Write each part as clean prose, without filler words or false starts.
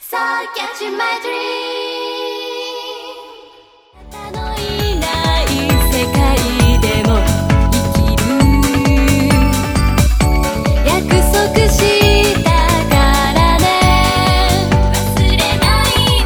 So catch my dream あなたのいない世界でも生きる約束したからね忘れない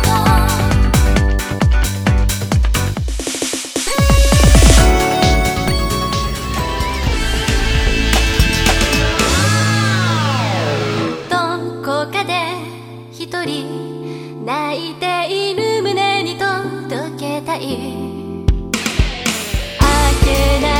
のどこかで一人泣いている胸に届けたい明けない